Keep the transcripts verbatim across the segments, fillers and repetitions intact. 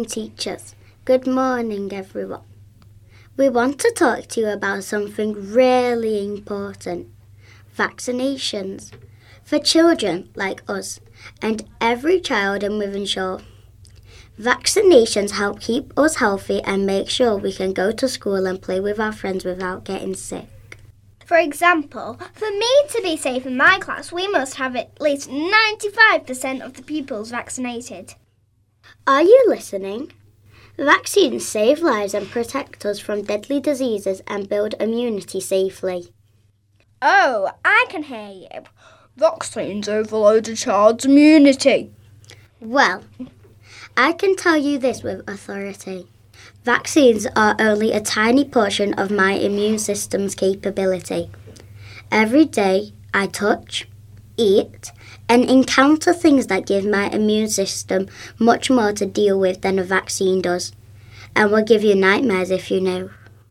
morning, teachers. Good morning, everyone. We want to talk to you about something really important. Vaccinations. For children like us and every child in Wythenshawe. Vaccinations help keep us healthy and make sure we can go to school and play with our friends without getting sick. For example, for me to be safe in my class, we must have at least ninety-five percent of the pupils vaccinated. Are you listening? Vaccines save lives and protect us from deadly diseases and build immunity safely. Oh, I can hear you. Vaccines overload a child's immunity. Well, I can tell you this with authority. Vaccines are only a tiny portion of my immune system's capability. Every day I touch, eat, and encounter things that give my immune system much more to deal with than a vaccine does, and will give you nightmares if you know.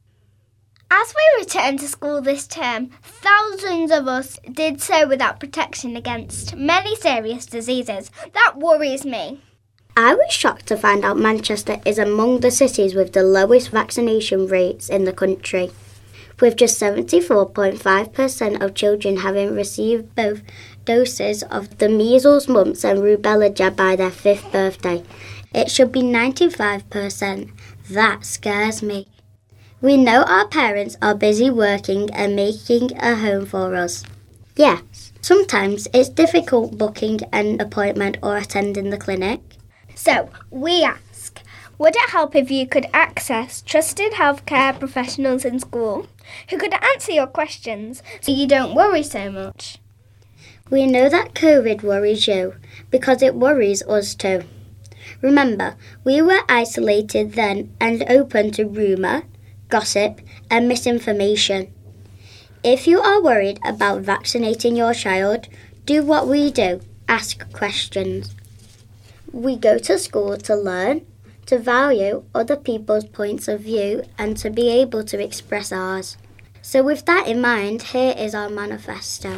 As we return to school this term, thousands of us did so without protection against many serious diseases. That worries me. I was shocked to find out Manchester is among the cities with the lowest vaccination rates in the country, with just seventy-four point five percent of children having received both doses of the measles, mumps and rubella jab by their fifth birthday. It should be ninety-five percent. That scares me. We know our parents are busy working and making a home for us. Yes, sometimes it's difficult booking an appointment or attending the clinic. So, we ask, would it help if you could access trusted healthcare professionals in school who could answer your questions so you don't worry so much? We know that COVID worries you because it worries us too. Remember, we were isolated then and open to rumour, gossip and misinformation. If you are worried about vaccinating your child, do what we do, ask questions. We go to school to learn, to value other people's points of view and to be able to express ours. So with that in mind, here is our manifesto.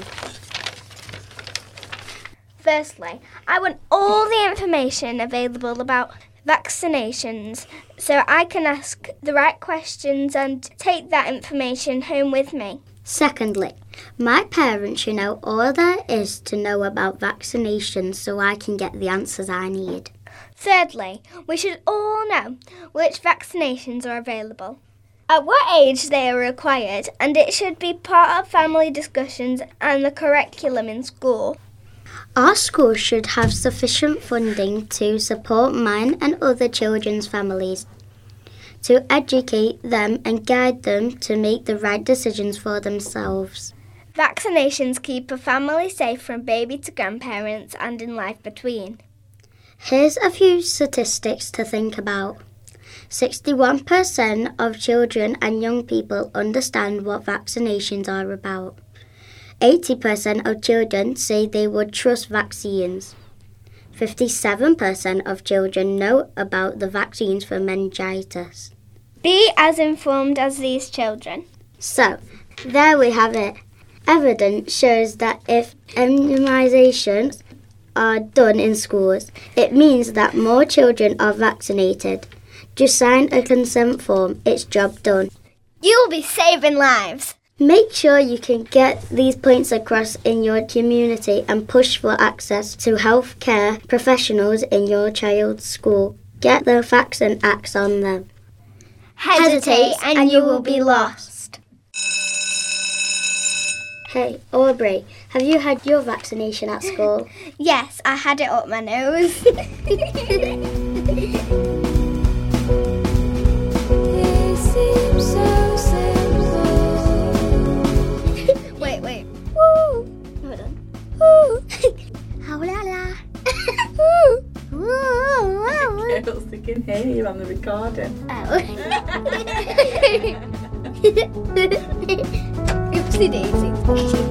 Firstly, I want all the information available about vaccinations so I can ask the right questions and take that information home with me. Secondly, my parents should know all there is to know about vaccinations so I can get the answers I need. Thirdly, we should all know which vaccinations are available, at what age they are required, and it should be part of family discussions and the curriculum in school. Our school should have sufficient funding to support mine and other children's families, to educate them and guide them to make the right decisions for themselves. Vaccinations keep a family safe from baby to grandparents and in life between. Here's a few statistics to think about. sixty-one percent of children and young people understand what vaccinations are about. eighty percent of children say they would trust vaccines. fifty-seven percent of children know about the vaccines for meningitis. Be as informed as these children. So, there we have it. Evidence shows that if immunisations are done in schools, it means that more children are vaccinated. Just sign a consent form, it's job done. You'll be saving lives. Make sure you can get these points across in your community and push for access to healthcare professionals in your child's school. Get the facts and acts on them. Hesitate and you will be lost. Hey, Aubrey, have you had your vaccination at school? Yes, I had it up my nose. wait, wait. Woo! Hold on. Woo! Howlala! Girls, they can hear you on the recording. Oh. Oopsie daisy.